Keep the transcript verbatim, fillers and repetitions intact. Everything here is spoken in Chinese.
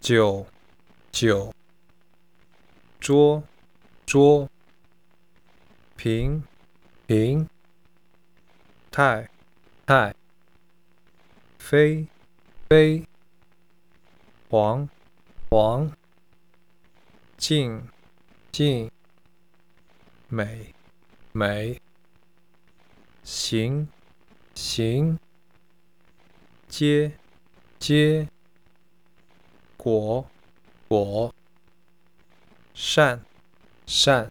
九九，桌桌，平平，太太，飞飞，黄黄，静静，美美，行行，接接，果果，善善。